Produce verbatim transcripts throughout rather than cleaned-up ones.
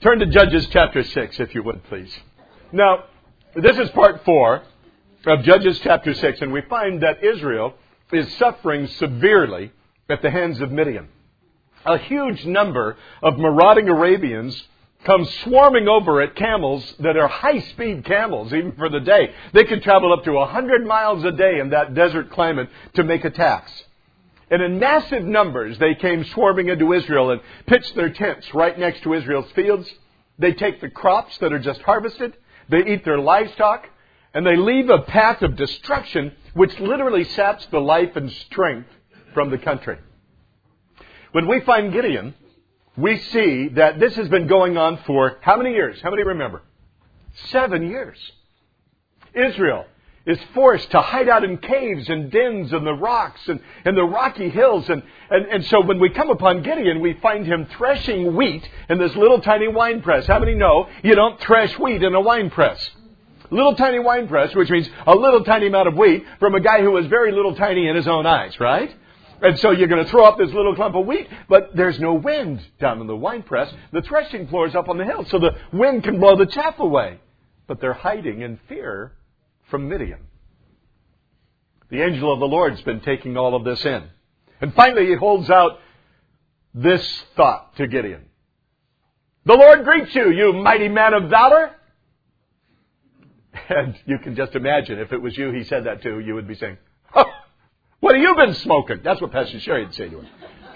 Turn to Judges chapter six, if you would, please. Now, this is part four of Judges chapter six, and we find that Israel is suffering severely at the hands of Midian. A huge number of marauding Arabians come swarming over at camels that are high-speed camels, even for the day. They can travel up to one hundred miles a day in that desert climate to make attacks. And in massive numbers, they came swarming into Israel and pitched their tents right next to Israel's fields. They take the crops that are just harvested. They eat their livestock. And they leave a path of destruction which literally saps the life and strength from the country. When we find Gideon, we see that this has been going on for how many years? How many remember? Seven years. Israel is forced to hide out in caves and dens in the rocks and, and the rocky hills. And, and, and so when we come upon Gideon, we find him threshing wheat in this little tiny wine press. How many know you don't thresh wheat in a wine press? Little tiny wine press, which means a little tiny amount of wheat from a guy who was very little tiny in his own eyes, right? And so you're going to throw up this little clump of wheat, but there's no wind down in the wine press. The threshing floor is up on the hill, so the wind can blow the chaff away. But they're hiding in fear from Midian. The angel of the Lord's been taking all of this in. And finally he holds out this thought to Gideon. The Lord greets you, you mighty man of valor. And you can just imagine if it was you he said that to, you would be saying, oh, what have you been smoking? That's what Pastor Sherry would say to him.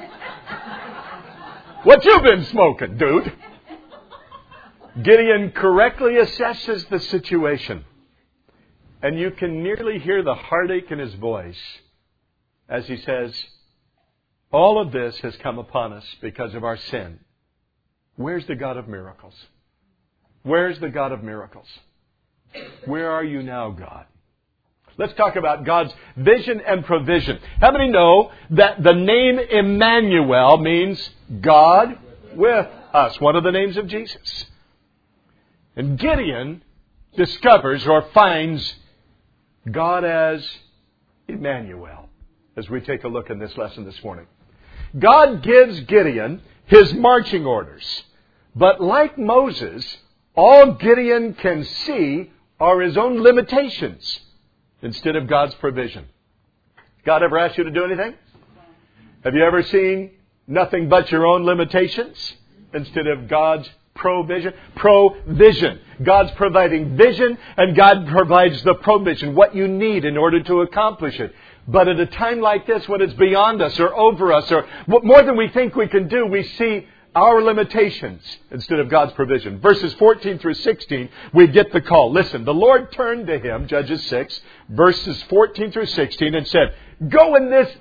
What you been smoking, dude? Gideon correctly assesses the situation. And you can nearly hear the heartache in his voice as he says, all of this has come upon us because of our sin. Where's the God of miracles? Where's the God of miracles? Where are you now, God? Let's talk about God's vision and provision. How many know that the name Emmanuel means God with us? One of the names of Jesus. And Gideon discovers or finds God as Emmanuel as we take a look in this lesson this morning. God gives Gideon his marching orders. But like Moses, all Gideon can see are his own limitations instead of God's provision. God ever asked you to do anything? Have you ever seen nothing but your own limitations instead of God's provision? Provision. God's providing vision and God provides the provision, what you need in order to accomplish it. But at a time like this, when it's beyond us or over us or more than we think we can do, we see our limitations instead of God's provision. Verses fourteen through sixteen, we get the call. Listen, the Lord turned to him, Judges six, verses fourteen through sixteen, and said, go in this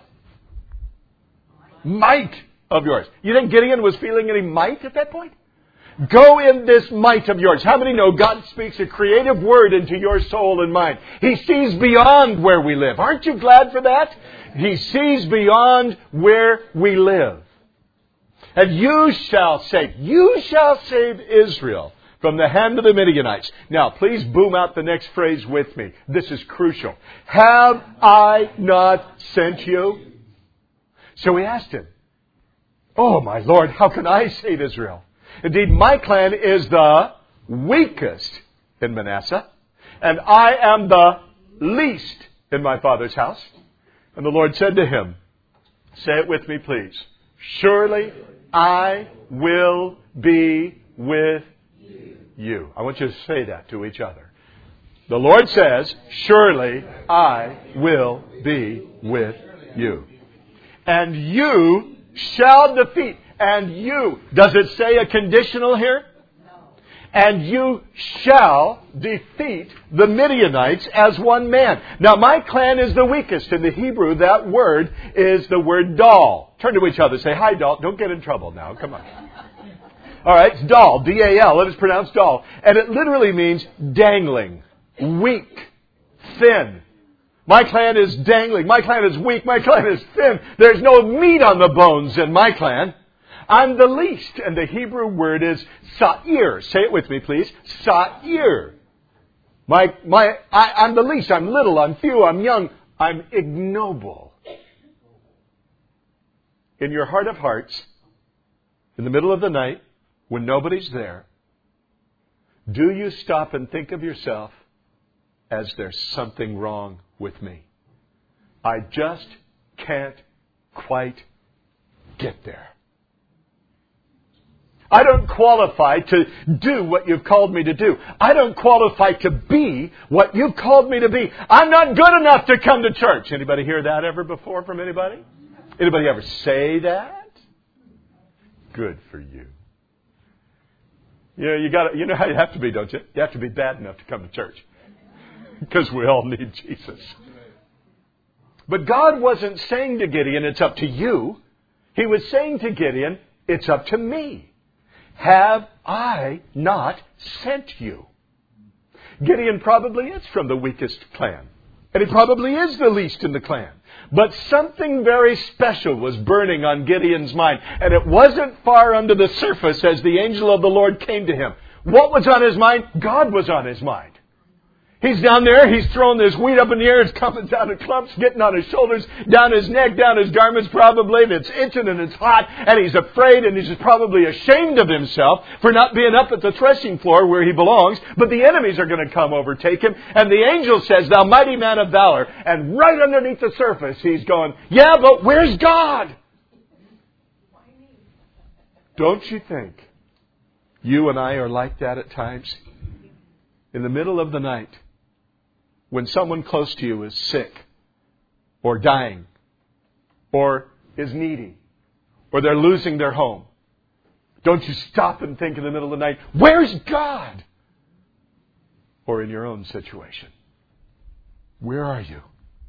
might of yours. You think Gideon was feeling any might at that point? Go in this might of yours. How many know God speaks a creative word into your soul and mind? He sees beyond where we live. Aren't you glad for that? He sees beyond where we live. And you shall save, you shall save Israel from the hand of the Midianites. Now, please boom out the next phrase with me. This is crucial. Have I not sent you? So he asked him, oh, my Lord, how can I save Israel? Indeed, my clan is the weakest in Manasseh, and I am the least in my father's house. And the Lord said to him, say it with me, please. Surely I will be with you. I want you to say that to each other. The Lord says, surely I will be with you. And you shall defeat. And you. Does it say a conditional here? No. And you shall defeat the Midianites as one man. Now, my clan is the weakest. In the Hebrew, that word is the word dal. Turn to each other. Say, hi, dal. Don't get in trouble now. Come on. All right. It's dal. D A L. It is pronounced dal. And it literally means dangling, weak, thin. My clan is dangling. My clan is weak. My clan is thin. There's no meat on the bones in my clan. I'm the least. And the Hebrew word is sa'ir. Say it with me, please. Sa'ir. My, my, I, I'm the least. I'm little. I'm few. I'm young. I'm ignoble. In your heart of hearts, in the middle of the night, when nobody's there, Do you stop and think of yourself as there's something wrong with me? I just can't quite get there. I don't qualify to do what you've called me to do. I don't qualify to be what you've called me to be. I'm not good enough to come to church. Anybody hear that ever before from anybody? Anybody ever say that? Good for you. You know, you got you know how you have to be, don't you? You have to be bad enough to come to church. Because we all need Jesus. But God wasn't saying to Gideon, it's up to you. He was saying to Gideon, it's up to me. Have I not sent you? Gideon probably is from the weakest clan. And he probably is the least in the clan. But something very special was burning on Gideon's mind. And it wasn't far under the surface as the angel of the Lord came to him. What was on his mind? God was on his mind. He's down there, he's throwing this wheat up in the air, it's coming down in clumps, getting on his shoulders, down his neck, down his garments probably, and it's itching and it's hot, and he's afraid and he's probably ashamed of himself for not being up at the threshing floor where he belongs, but the enemies are going to come overtake him, and the angel says, thou mighty man of valor, and right underneath the surface he's going, yeah, but where's God? Don't you think you and I are like that at times? In the middle of the night, when someone close to you is sick, or dying, or is needy, or they're losing their home, don't you stop and think in the middle of the night, where's God? Or in your own situation, where are you?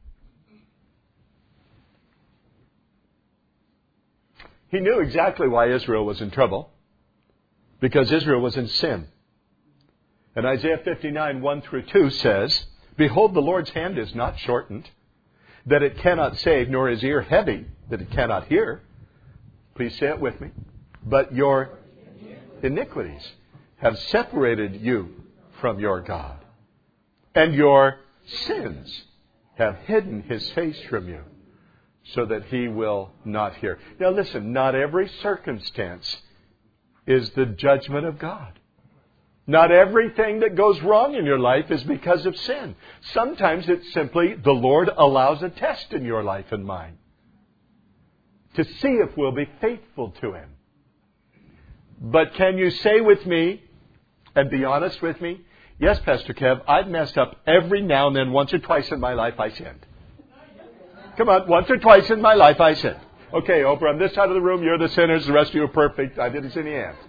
He knew exactly why Israel was in trouble, because Israel was in sin. And Isaiah fifty-nine, one through two says, behold, the Lord's hand is not shortened, that it cannot save, nor his ear heavy, that it cannot hear. Please say it with me. But your iniquities have separated you from your God, and your sins have hidden his face from you, so that he will not hear. Now listen, not every circumstance is the judgment of God. Not everything that goes wrong in your life is because of sin. Sometimes it's simply the Lord allows a test in your life and mine to see if we'll be faithful to him. But can you say with me and be honest with me? Yes, Pastor Kev, I've messed up every now and then. Once or twice in my life I sinned. Come on, once or twice in my life I sinned. Okay, Oprah, on this side of the room, you're the sinners. The rest of you are perfect. I didn't see any hands.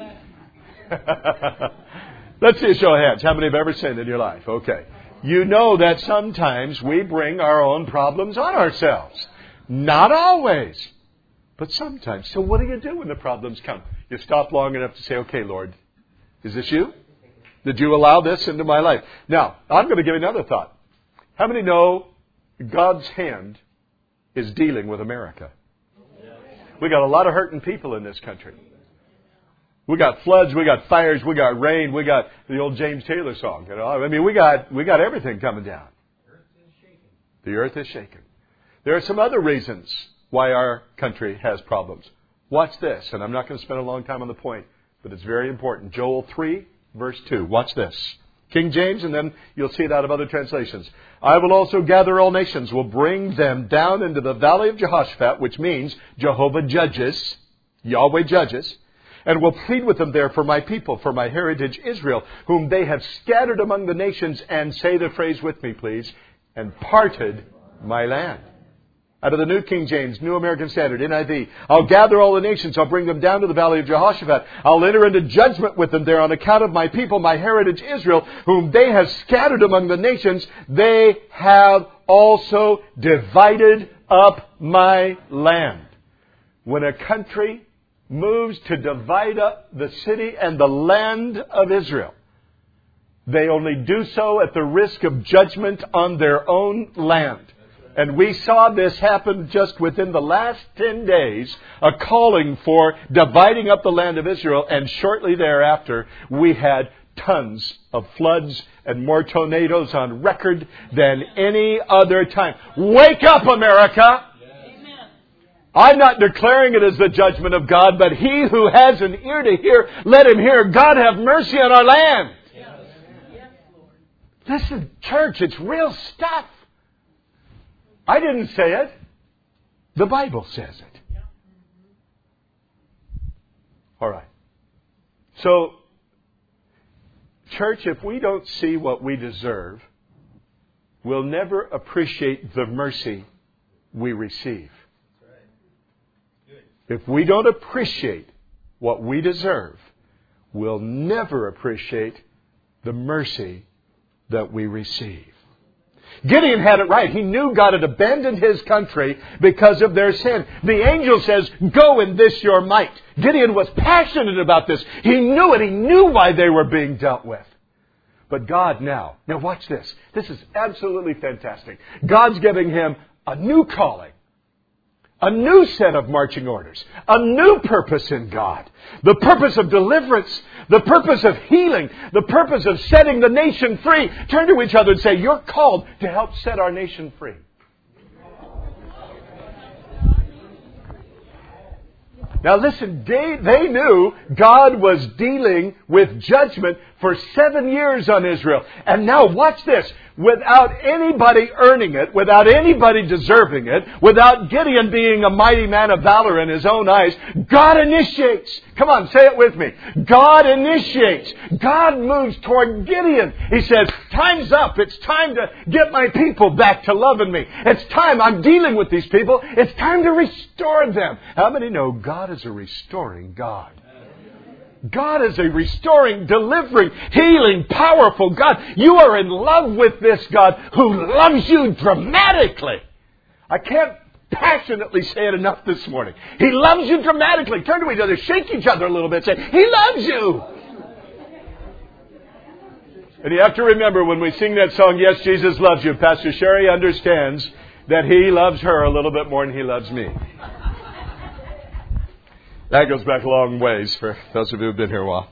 Let's see a show of hands. How many have ever sinned in your life? Okay. You know that sometimes we bring our own problems on ourselves. Not always, but sometimes. So what do you do when the problems come? You stop long enough to say, okay, Lord, is this you? Did you allow this into my life? Now, I'm going to give you another thought. How many know God's hand is dealing with America? We got a lot of hurting people in this country. We got floods, we got fires, we got rain, we got the old James Taylor song. You know, I mean, we got we got everything coming down. The earth is shaken. There are some other reasons why our country has problems. Watch this, and I'm not going to spend a long time on the point, but it's very important. Joel three, verse two. Watch this. King James, and then you'll see it out of other translations. I will also gather all nations, will bring them down into the valley of Jehoshaphat, which means Jehovah judges, Yahweh judges, and will plead with them there for my people, for my heritage Israel, whom they have scattered among the nations, and say the phrase with me, please, and parted my land. Out of the New King James, New American Standard, N I V. I'll gather all the nations. I'll bring them down to the valley of Jehoshaphat. I'll enter into judgment with them there on account of my people, my heritage Israel, whom they have scattered among the nations. They have also divided up my land. When a country moves to divide up the city and the land of Israel, they only do so at the risk of judgment on their own land. And we saw this happen just within the last ten days, a calling for dividing up the land of Israel, and shortly thereafter we had tons of floods and more tornadoes on record than any other time. Wake up, America! I'm not declaring it as the judgment of God, but he who has an ear to hear, let him hear. God have mercy on our land. Listen, church, it's real stuff. I didn't say it. The Bible says it. All right. So, church, if we don't see what we deserve, we'll never appreciate the mercy we receive. If we don't appreciate what we deserve, we'll never appreciate the mercy that we receive. Gideon had it right. He knew God had abandoned his country because of their sin. The angel says, go in this your might. Gideon was passionate about this. He knew it. He knew why they were being dealt with. But God now, now watch this. This is absolutely fantastic. God's giving him a new calling. A new set of marching orders. A new purpose in God. The purpose of deliverance. The purpose of healing. The purpose of setting the nation free. Turn to each other and say, you're called to help set our nation free. Now listen, they, they knew God was dealing with judgment for seven years on Israel. And now watch this. Without anybody earning it, without anybody deserving it, without Gideon being a mighty man of valor in his own eyes, God initiates. Come on, say it with me. God initiates. God moves toward Gideon. He says, time's up. It's time to get my people back to loving me. It's time. I'm dealing with these people. It's time to restore them. How many know God is a restoring God? God is a restoring, delivering, healing, powerful God. You are in love with this God who loves you dramatically. I can't passionately say it enough this morning. He loves you dramatically. Turn to each other, shake each other a little bit, say, He loves you. And you have to remember when we sing that song, Yes, Jesus Loves You, Pastor Sherry understands that He loves her a little bit more than He loves me. That goes back a long ways for those of you who have been here a while.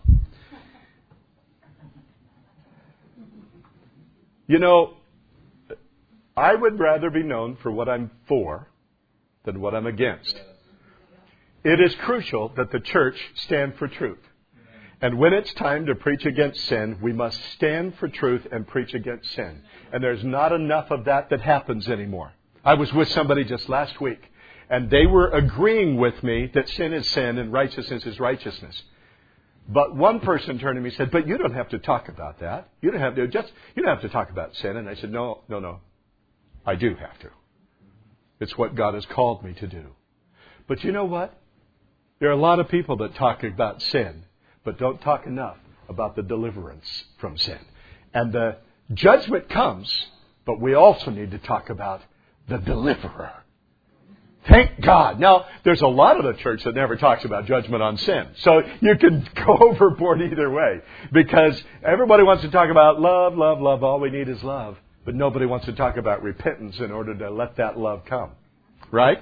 You know, I would rather be known for what I'm for than what I'm against. It is crucial that the church stand for truth. And when it's time to preach against sin, we must stand for truth and preach against sin. And there's not enough of that that happens anymore. I was with somebody just last week. And they were agreeing with me that sin is sin and righteousness is righteousness. But one person turned to me and said, but you don't have to talk about that. You don't have to just, you don't have to talk about sin. And I said, no, no, no. I do have to. It's what God has called me to do. But you know what? There are a lot of people that talk about sin, but don't talk enough about the deliverance from sin. And the judgment comes, but we also need to talk about the deliverer. Thank God. Now, there's a lot of the church that never talks about judgment on sin. So you can go overboard either way. Because everybody wants to talk about love, love, love. All we need is love. But nobody wants to talk about repentance in order to let that love come. Right?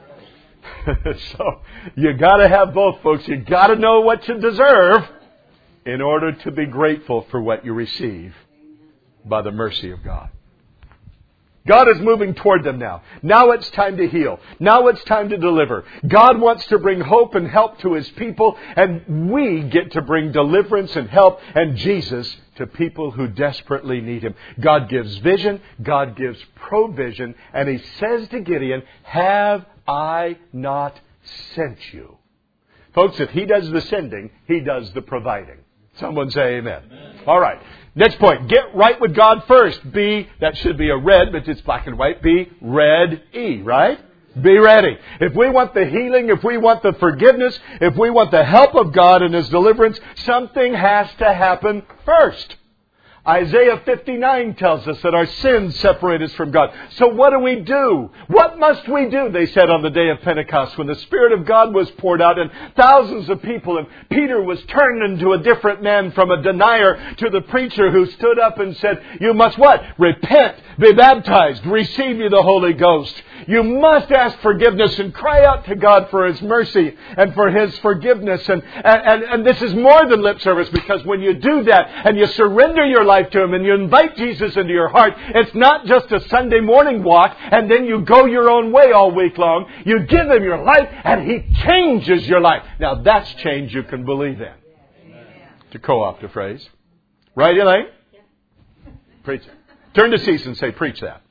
So you got to have both, folks. You got to know what you deserve in order to be grateful for what you receive by the mercy of God. God is moving toward them now. Now it's time to heal. Now it's time to deliver. God wants to bring hope and help to His people, and we get to bring deliverance and help and Jesus to people who desperately need Him. God gives vision. God gives provision. And He says to Gideon, have I not sent you? Folks, if He does the sending, He does the providing. Someone say amen. Amen. All right. Next point. Get right with God first. Be, that should be a red, but it's black and white. Be ready, right? Be ready. If we want the healing, if we want the forgiveness, if we want the help of God in His deliverance, something has to happen first. Isaiah fifty-nine tells us that our sins separate us from God. So what do we do? What must we do? They said on the day of Pentecost when the Spirit of God was poured out and thousands of people, and Peter was turned into a different man from a denier to the preacher who stood up and said, you must what? Repent, be baptized, receive you the Holy Ghost. You must ask forgiveness and cry out to God for His mercy and for His forgiveness. And, and, and, and this is more than lip service, because when you do that and you surrender your life to Him and you invite Jesus into your heart, it's not just a Sunday morning walk and then you go your own way all week long. You give Him your life and He changes your life. Now that's change you can believe in. To co-opt a phrase. Right, Elaine? Preach it. Turn to Cease and say, preach that.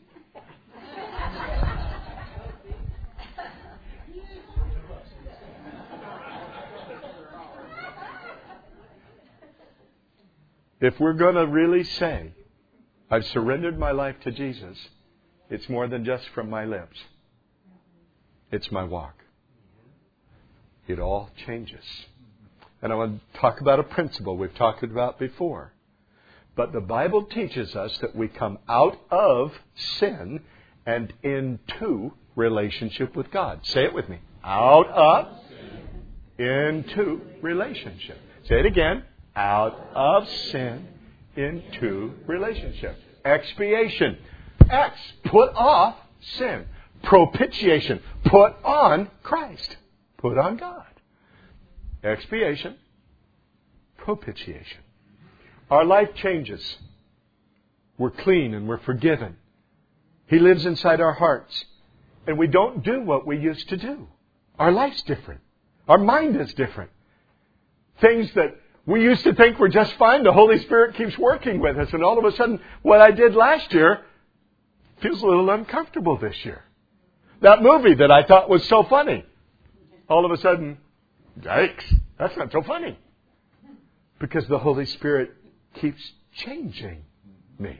If we're going to really say, I've surrendered my life to Jesus, it's more than just from my lips. It's my walk. It all changes. And I want to talk about a principle we've talked about before. But the Bible teaches us that we come out of sin and into relationship with God. Say it with me. Out of, into relationship. Say it again. Out of sin into relationship. Expiation. X. Put off sin. Propitiation. Put on Christ. Put on God. Expiation. Propitiation. Our life changes. We're clean and we're forgiven. He lives inside our hearts. And we don't do what we used to do. Our life's different. Our mind is different. Things that we used to think were just fine, the Holy Spirit keeps working with us. And all of a sudden, what I did last year feels a little uncomfortable this year. That movie that I thought was so funny, all of a sudden, yikes, that's not so funny. Because the Holy Spirit keeps changing me.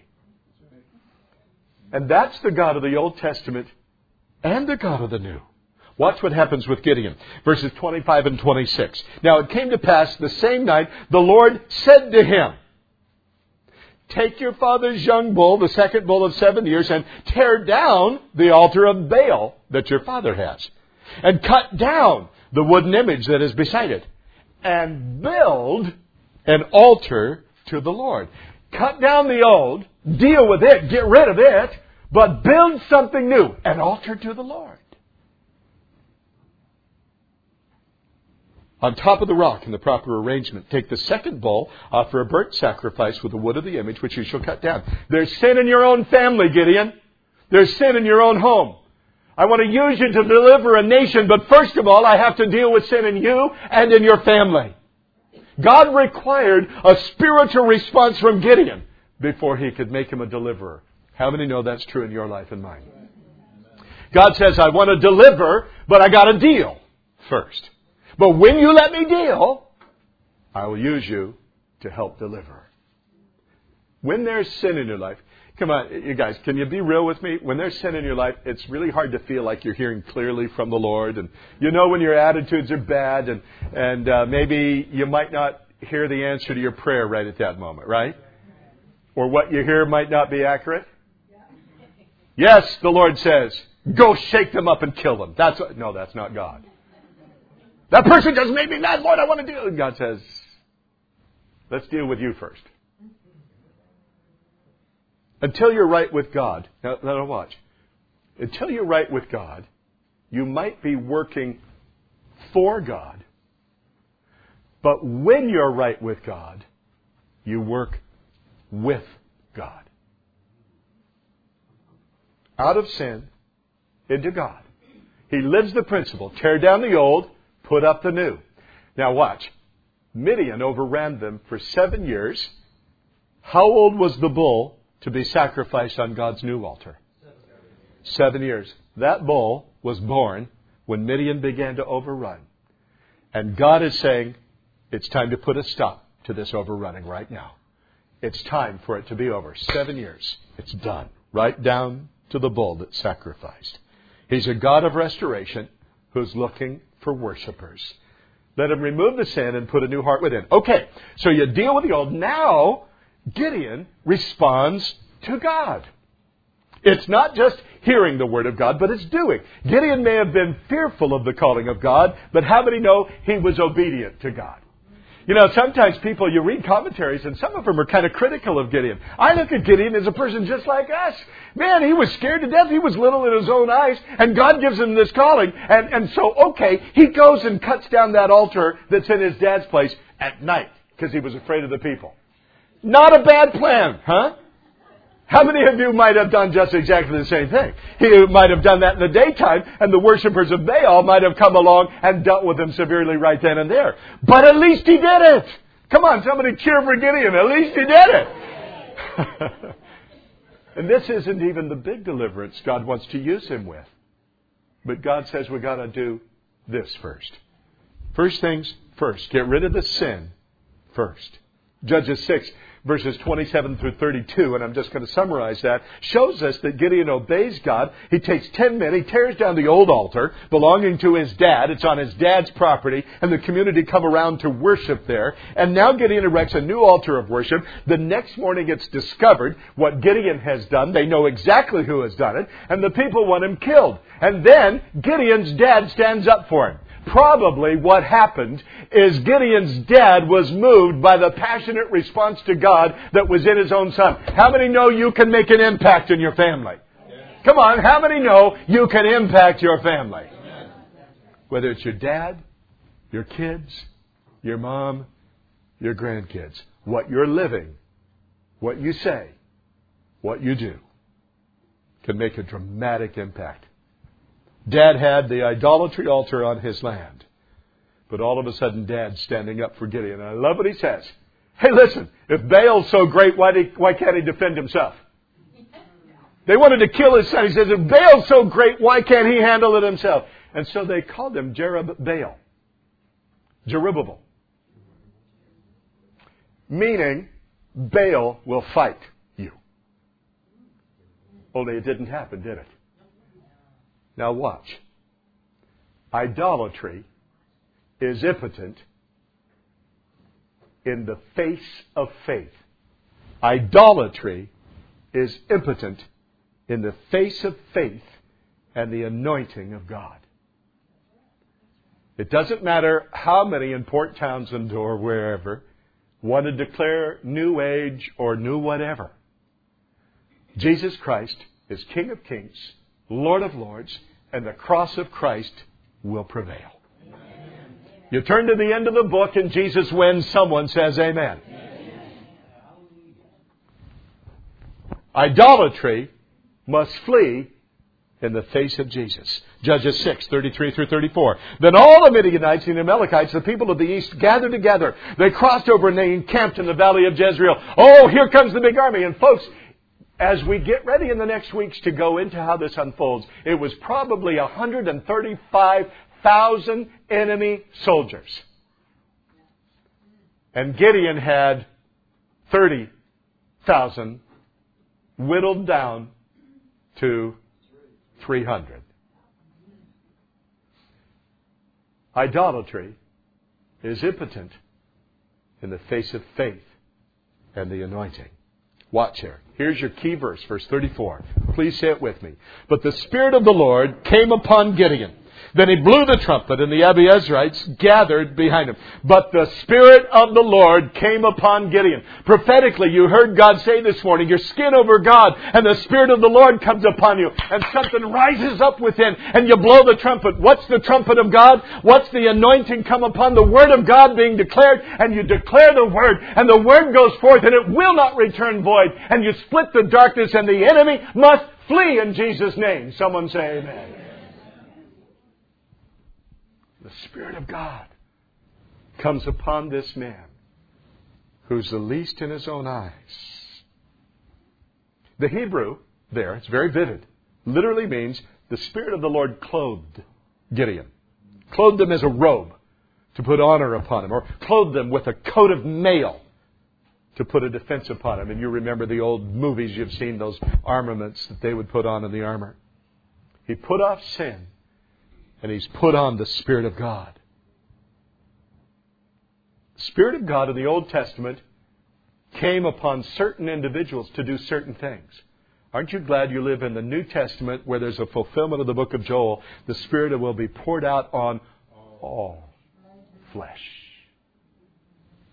And that's the God of the Old Testament and the God of the New. Watch what happens with Gideon. Verses twenty-five and twenty-six. Now it came to pass the same night, the Lord said to him, take your father's young bull, the second bull of seven years, and tear down the altar of Baal that your father has. And cut down the wooden image that is beside it. And build an altar to the Lord. Cut down the old, deal with it, get rid of it, but build something new. An altar to the Lord. On top of the rock, in the proper arrangement, take the second bull, offer a burnt sacrifice with the wood of the image, which you shall cut down. There's sin in your own family, Gideon. There's sin in your own home. I want to use you to deliver a nation, but first of all, I have to deal with sin in you and in your family. God required a spiritual response from Gideon before He could make him a deliverer. How many know that's true in your life and mine? God says, I want to deliver, but I got to deal first. But when you let me deal, I will use you to help deliver. When there's sin in your life, come on, you guys, can you be real with me? When there's sin in your life, it's really hard to feel like you're hearing clearly from the Lord. And you know when your attitudes are bad, and, and uh, maybe you might not hear the answer to your prayer right at that moment, right? Or what you hear might not be accurate. Yes, the Lord says, go shake them up and kill them. That's what, no, that's not God. That person just made me mad, Lord, I want to deal. And God says, let's deal with you first. Until you're right with God. Now, now watch. Until you're right with God, you might be working for God. But when you're right with God, you work with God. Out of sin, into God. He lives the principle. Tear down the old, put up the new. Now watch. Midian overran them for seven years. How old was the bull to be sacrificed on God's new altar? Seven years. That bull was born when Midian began to overrun. And God is saying, it's time to put a stop to this overrunning right now. It's time for it to be over. Seven years. It's done. Right down to the bull that's sacrificed. He's a God of restoration who's looking for worshipers. Let Him remove the sin and put a new heart within. Okay, so you deal with the old. Now, Gideon responds to God. It's not just hearing the Word of God, but it's doing. Gideon may have been fearful of the calling of God, but how many know he was obedient to God? You know, sometimes people, you read commentaries, and some of them are kind of critical of Gideon. I look at Gideon as a person just like us. Man, he was scared to death. He was little in his own eyes, and God gives him this calling. And, and so, okay, he goes and cuts down that altar that's in his dad's place at night because he was afraid of the people. Not a bad plan, huh? How many of you might have done just exactly the same thing? He might have done that in the daytime, and the worshipers of Baal might have come along and dealt with him severely right then and there. But at least he did it. Come on, somebody cheer for Gideon. At least he did it. And this isn't even the big deliverance God wants to use him with. But God says we've got to do this first. First things first. Get rid of the sin first. Judges six, verses twenty-seven through thirty-two, and I'm just going to summarize that, shows us that Gideon obeys God. He takes ten men, he tears down the old altar belonging to his dad. It's on his dad's property, and the community come around to worship there. And now Gideon erects a new altar of worship. The next morning it's discovered what Gideon has done. They know exactly who has done it, and the people want him killed. And then Gideon's dad stands up for him. Probably what happened is Gideon's dad was moved by the passionate response to God that was in his own son. How many know you can make an impact in your family? Come on, how many know you can impact your family? Whether it's your dad, your kids, your mom, your grandkids. What you're living, what you say, what you do can make a dramatic impact. Dad had the idolatry altar on his land. But all of a sudden, Dad's standing up for Gideon. And I love what he says. Hey, listen, if Baal's so great, why, did, why can't he defend himself? They wanted to kill his son. He says, if Baal's so great, why can't he handle it himself? And so they called him Jerubbaal. Jerubbaal. Meaning, Baal will fight you. Only it didn't happen, did it? Now watch. Idolatry is impotent in the face of faith. Idolatry is impotent in the face of faith and the anointing of God. It doesn't matter how many in Port Townsend or wherever want to declare New Age or New whatever. Jesus Christ is King of Kings, Lord of Lords, and the cross of Christ will prevail. Amen. You turn to the end of the book and Jesus wins. Someone says amen. Amen. Idolatry must flee in the face of Jesus. Judges six, thirty-three through thirty-four. Then all the Midianites and the Amalekites, the people of the east, gathered together. They crossed over and they encamped in the valley of Jezreel. Oh, here comes the big army. And folks, as we get ready in the next weeks to go into how this unfolds, it was probably one hundred thirty-five thousand enemy soldiers. And Gideon had thirty thousand whittled down to three hundred. Idolatry is impotent in the face of faith and the anointing. Watch here. Here's your key verse, verse thirty-four. Please say it with me. But the Spirit of the Lord came upon Gideon. Then he blew the trumpet, and the Abiezrites gathered behind him. But the Spirit of the Lord came upon Gideon. Prophetically, you heard God say this morning, your skin over God, and the Spirit of the Lord comes upon you, and something rises up within, and you blow the trumpet. What's the trumpet of God? What's the anointing come upon the Word of God being declared? And you declare the Word, and the Word goes forth, and it will not return void. And you split the darkness, and the enemy must flee in Jesus' name. Someone say amen. The Spirit of God comes upon this man who's the least in his own eyes. The Hebrew there, it's very vivid, literally means the Spirit of the Lord clothed Gideon. Clothed him as a robe to put honor upon him, or clothed him with a coat of mail to put a defense upon him. And you remember the old movies you've seen, those armaments that they would put on in the armor. He put off sin. And he's put on the Spirit of God. The Spirit of God in the Old Testament came upon certain individuals to do certain things. Aren't you glad you live in the New Testament where there's a fulfillment of the book of Joel? The Spirit will be poured out on all flesh.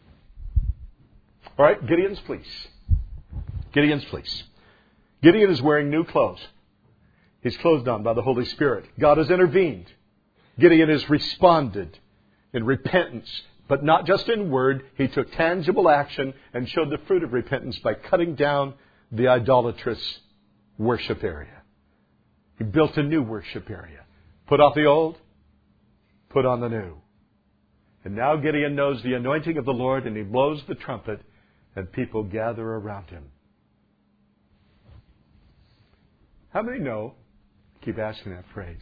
All right, Gideon's fleece. Gideon's fleece. Gideon is wearing new clothes. He's clothed on by the Holy Spirit. God has intervened. Gideon has responded in repentance, but not just in word. He took tangible action and showed the fruit of repentance by cutting down the idolatrous worship area. He built a new worship area. Put off the old, put on the new. And now Gideon knows the anointing of the Lord, and he blows the trumpet, and people gather around him. How many know, keep asking that phrase,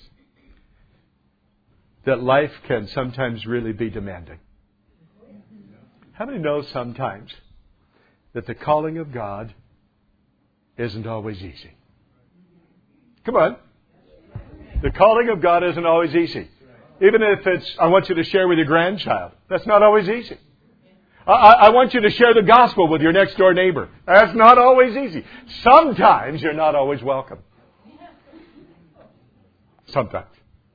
that life can sometimes really be demanding? How many know sometimes that the calling of God isn't always easy? Come on. The calling of God isn't always easy. Even if it's, I want you to share with your grandchild. That's not always easy. I, I want you to share the gospel with your next door neighbor. That's not always easy. Sometimes you're not always welcome. Sometimes.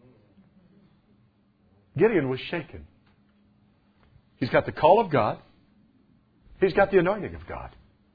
Gideon was shaken. He's got the call of God. He's got the anointing of God.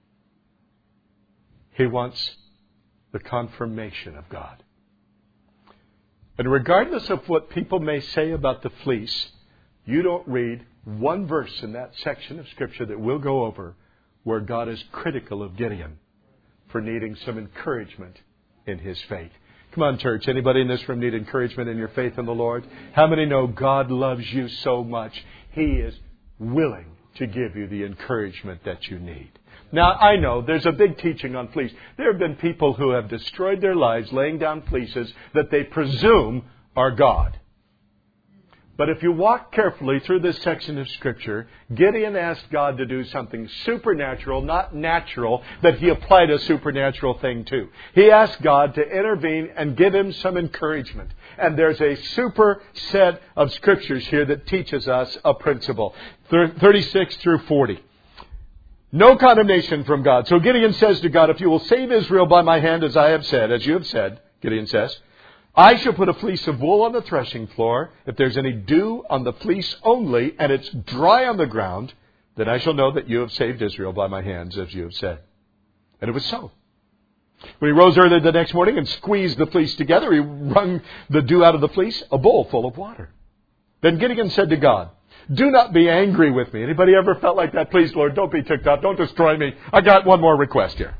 He wants the confirmation of God. And regardless of what people may say about the fleece, you don't read one verse in that section of Scripture that we'll go over where God is critical of Gideon for needing some encouragement in his faith. Come on, church. Anybody in this room need encouragement in your faith in the Lord? How many know God loves you so much, He is willing to give you the encouragement that you need? Now, I know there's a big teaching on fleece. There have been people who have destroyed their lives laying down fleeces that they presume are God. But if you walk carefully through this section of Scripture, Gideon asked God to do something supernatural, not natural, that he applied a supernatural thing to. He asked God to intervene and give him some encouragement. And there's a super set of Scriptures here that teaches us a principle. thirty-six through forty. No condemnation from God. So Gideon says to God, if you will save Israel by my hand, as I have said, as you have said, Gideon says, I shall put a fleece of wool on the threshing floor. If there's any dew on the fleece only, and it's dry on the ground, then I shall know that you have saved Israel by my hands, as you have said. And it was so. When he rose early the next morning and squeezed the fleece together, he wrung the dew out of the fleece, a bowl full of water. Then Gideon said to God, do not be angry with me. Anybody ever felt like that? Please, Lord, don't be ticked off. Don't destroy me. I got one more request here.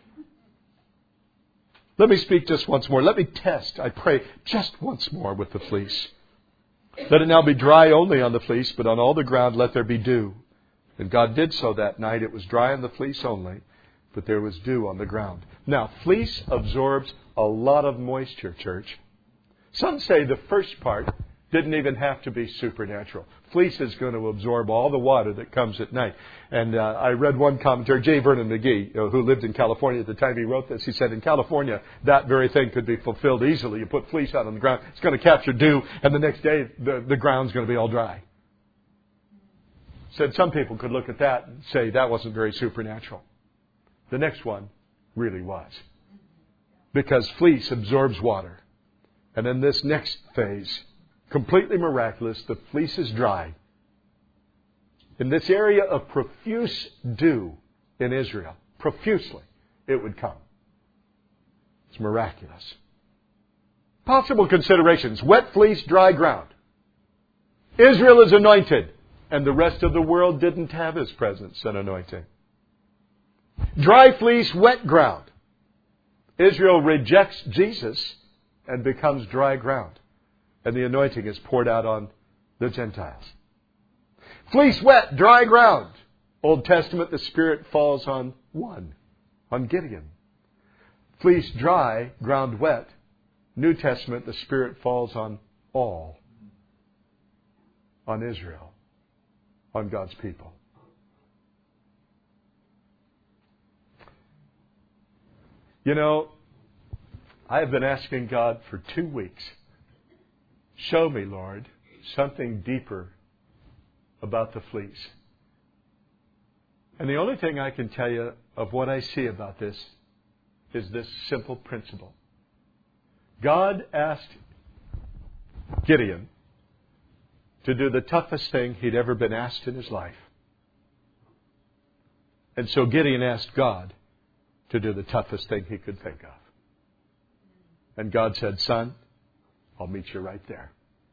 Let me speak just once more. Let me test, I pray, just once more with the fleece. Let it now be dry only on the fleece, but on all the ground let there be dew. And God did so that night. It was dry on the fleece only, but there was dew on the ground. Now, fleece absorbs a lot of moisture, church. Some say the first part didn't even have to be supernatural. Fleece is going to absorb all the water that comes at night. And uh, I read one commentator, J. Vernon McGee, you know, who lived in California at the time he wrote this. He said in California, that very thing could be fulfilled easily. You put fleece out on the ground, it's going to capture dew, and the next day the, the ground's going to be all dry. Said some people could look at that and say that wasn't very supernatural. The next one really was. Because fleece absorbs water. And in this next phase, completely miraculous, the fleece is dry. In this area of profuse dew in Israel, profusely, it would come. It's miraculous. Possible considerations. Wet fleece, dry ground. Israel is anointed, and the rest of the world didn't have His presence and anointing. Dry fleece, wet ground. Israel rejects Jesus and becomes dry ground. And the anointing is poured out on the Gentiles. Fleece wet, dry ground. Old Testament, the Spirit falls on one, on Gideon. Fleece dry, ground wet. New Testament, the Spirit falls on all. On Israel. On God's people. You know, I have been asking God for two weeks, show me, Lord, something deeper about the fleece. And the only thing I can tell you of what I see about this is this simple principle. God asked Gideon to do the toughest thing he'd ever been asked in his life. And so Gideon asked God to do the toughest thing he could think of. And God said, son, I'll meet you right there.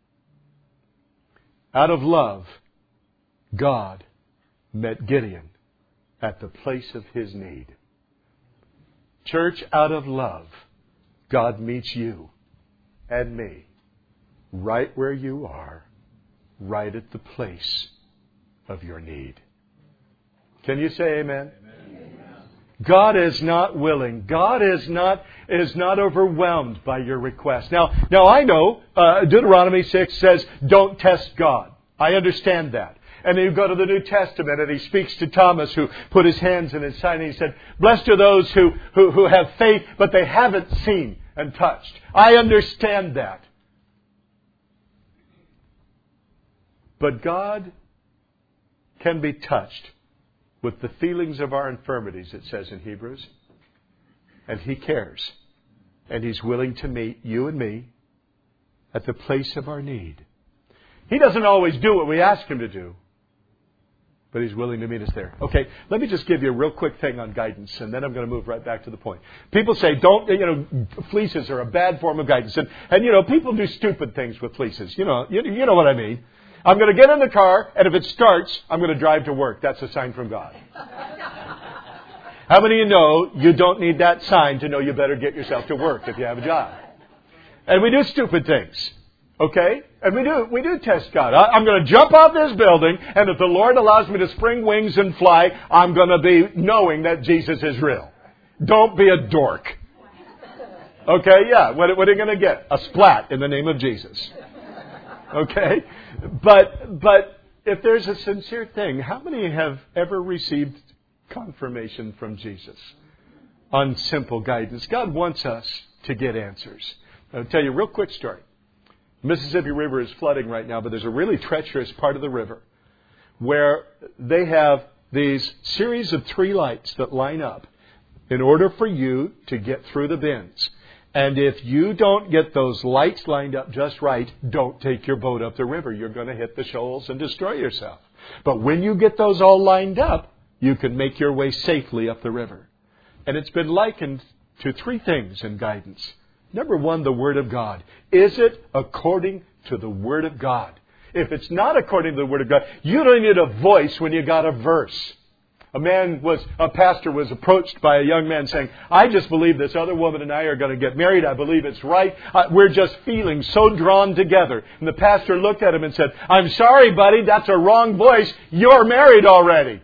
Out of love, God met Gideon at the place of his need. Church, out of love, God meets you and me right where you are, right at the place of your need. Can you say amen? Amen. God is not willing. God is not is not overwhelmed by your request. Now, now I know uh, Deuteronomy six says, don't test God. I understand that. And then you go to the New Testament and he speaks to Thomas who put his hands in his side and he said, blessed are those who, who, who have faith but they haven't seen and touched. I understand that. But God can be touched with the feelings of our infirmities, it says in Hebrews. And He cares. And He's willing to meet you and me at the place of our need. He doesn't always do what we ask Him to do, but He's willing to meet us there. Okay, let me just give you a real quick thing on guidance, and then I'm going to move right back to the point. People say, don't, you know, fleeces are a bad form of guidance. And, and you know, people do stupid things with fleeces. You know, you, you know what I mean. I'm going to get in the car, and if it starts, I'm going to drive to work. That's a sign from God. How many of you know you don't need that sign to know you better get yourself to work if you have a job? And we do stupid things. Okay? And we do we do test God. I, I'm going to jump off this building, and if the Lord allows me to spring wings and fly, I'm going to be knowing that Jesus is real. Don't be a dork. Okay? Yeah. What, what are you going to get? A splat in the name of Jesus. Okay? But but if there's a sincere thing, how many have ever received confirmation from Jesus on simple guidance? God wants us to get answers. I'll tell you a real quick story. The Mississippi River is flooding right now, but there's a really treacherous part of the river where they have these series of tree lights that line up in order for you to get through the bends. And if you don't get those lights lined up just right, don't take your boat up the river. You're going to hit the shoals and destroy yourself. But when you get those all lined up, you can make your way safely up the river. And it's been likened to three things in guidance. Number one, the Word of God. Is it according to the Word of God? If it's not according to the Word of God, you don't need a voice when you got a verse. A man was, a pastor was approached by a young man saying, I just believe this other woman and I are going to get married. I believe it's right. Uh, we're just feeling so drawn together. And the pastor looked at him and said, I'm sorry, buddy, that's a wrong voice. You're married already.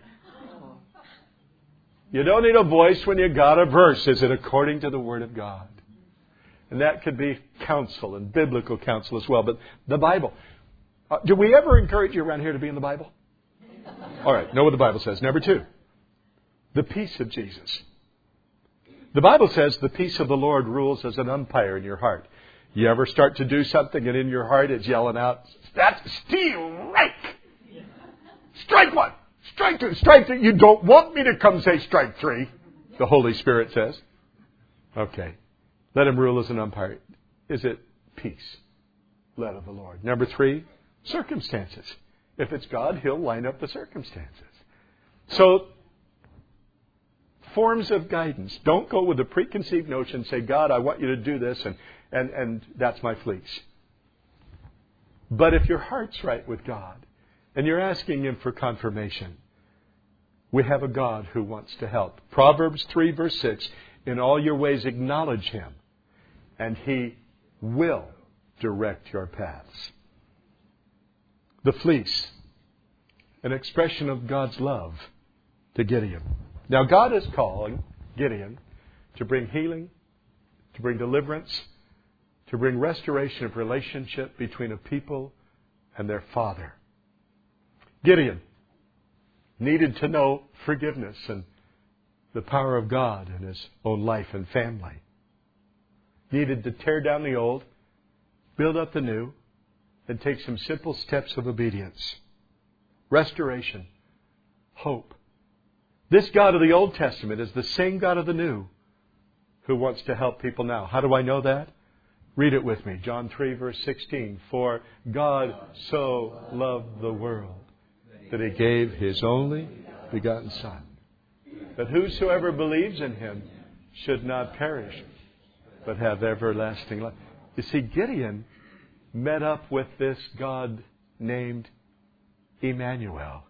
You don't need a voice when you got a verse. Is it according to the Word of God? And that could be counsel and biblical counsel as well. But the Bible. Uh, do we ever encourage you around here to be in the Bible? All right, know what the Bible says. Number two, the peace of Jesus. The Bible says the peace of the Lord rules as an umpire in your heart. You ever start to do something and in your heart it's yelling out, that's steal right. Strike one. Strike two. Strike three. You don't want me to come say strike three. The Holy Spirit says. Okay. Let Him rule as an umpire. Is it peace? Led of the Lord. Number three, circumstances. If it's God, He'll line up the circumstances. So, forms of guidance. Don't go with a preconceived notion. Say, God, I want you to do this, and, and, and that's my fleece. But if your heart's right with God, and you're asking Him for confirmation, we have a God who wants to help. Proverbs three, verse six, in all your ways acknowledge Him, and He will direct your paths. The fleece, an expression of God's love to Gideon. Now God is calling Gideon to bring healing, to bring deliverance, to bring restoration of relationship between a people and their father. Gideon needed to know forgiveness and the power of God in his own life and family. Needed to tear down the old, build up the new, and take some simple steps of obedience. Restoration. Hope. This God of the Old Testament is the same God of the New who wants to help people now. How do I know that? Read it with me. John three, verse sixteen. For God so loved the world that He gave His only begotten Son, that whosoever believes in Him should not perish, but have everlasting life. You see, Gideon met up with this God named Emmanuel.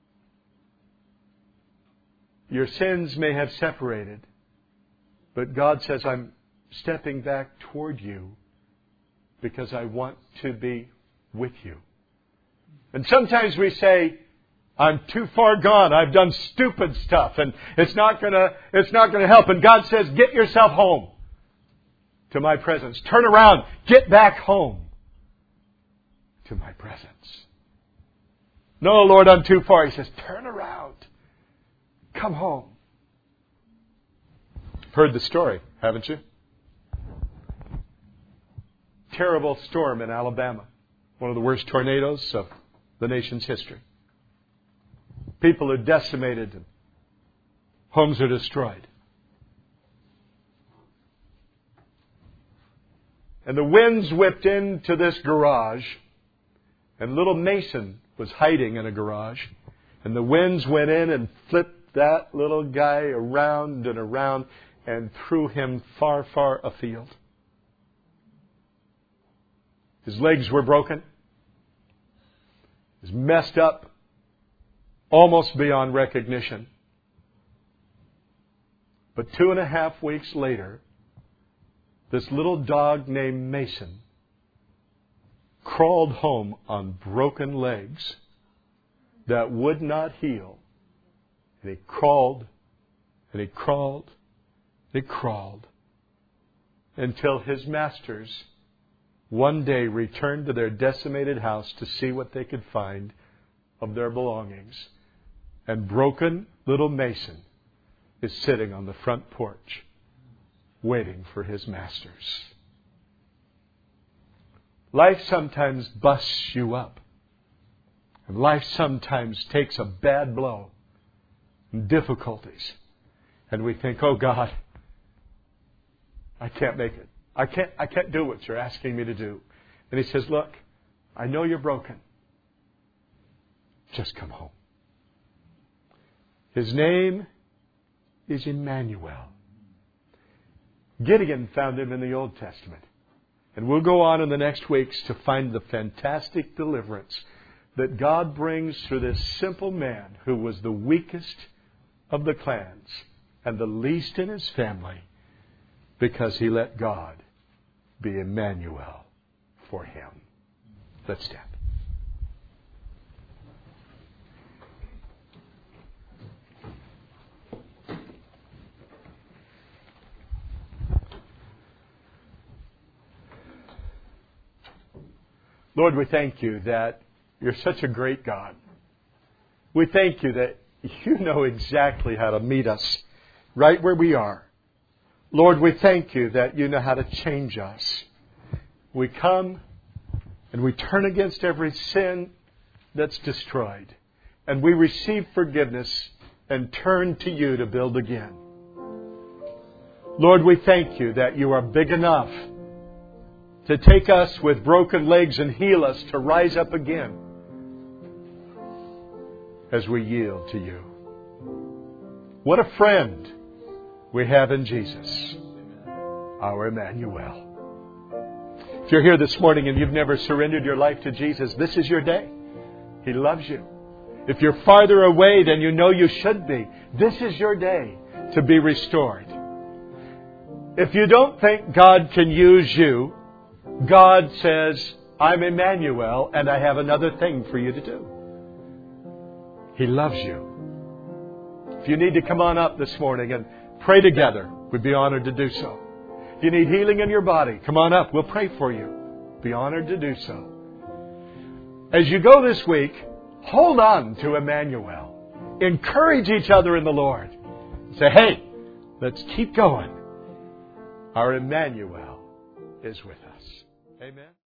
Your sins may have separated, but God says, I'm stepping back toward you because I want to be with you. And sometimes we say, I'm too far gone. I've done stupid stuff and it's not gonna, it's not gonna help. And God says, get yourself home to my presence. Turn around. Get back home to my presence. No, Lord, I'm too far. He says, turn around. Come home. Heard the story, haven't you? Terrible storm in Alabama. One of the worst tornadoes of the nation's history. People are decimated and homes are destroyed. And the winds whipped into this garage, and little Mason was hiding in a garage, and the winds went in and flipped that little guy around and around and threw him far, far afield. His legs were broken. He was messed up almost beyond recognition. But two and a half weeks later, this little dog named Mason crawled home on broken legs that would not heal. And he crawled, and he crawled, and he crawled, until his masters one day returned to their decimated house to see what they could find of their belongings. And broken little Mason is sitting on the front porch, waiting for his masters. Life sometimes busts you up. And life sometimes takes a bad blow and difficulties. And we think, oh God, I can't make it. I can't, I can't do what you're asking me to do. And He says, look, I know you're broken. Just come home. His name is Emmanuel. Gideon found Him in the Old Testament. And we'll go on in the next weeks to find the fantastic deliverance that God brings through this simple man who was the weakest of the clans and the least in his family, because he let God be Emmanuel for him. Let's stand. Lord, we thank You that You're such a great God. We thank You that You know exactly how to meet us right where we are. Lord, we thank You that You know how to change us. We come and we turn against every sin that's destroyed. And we receive forgiveness and turn to You to build again. Lord, we thank You that You are big enough to take us with broken legs and heal us to rise up again as we yield to You. What a friend we have in Jesus, our Emmanuel. If you're here this morning and you've never surrendered your life to Jesus, this is your day. He loves you. If you're farther away than you know you should be, this is your day to be restored. If you don't think God can use you, God says, I'm Emmanuel and I have another thing for you to do. He loves you. If you need to come on up this morning and pray together, we'd be honored to do so. If you need healing in your body, come on up. We'll pray for you. Be honored to do so. As you go this week, hold on to Emmanuel. Encourage each other in the Lord. Say, hey, let's keep going. Our Emmanuel is with us. Amen.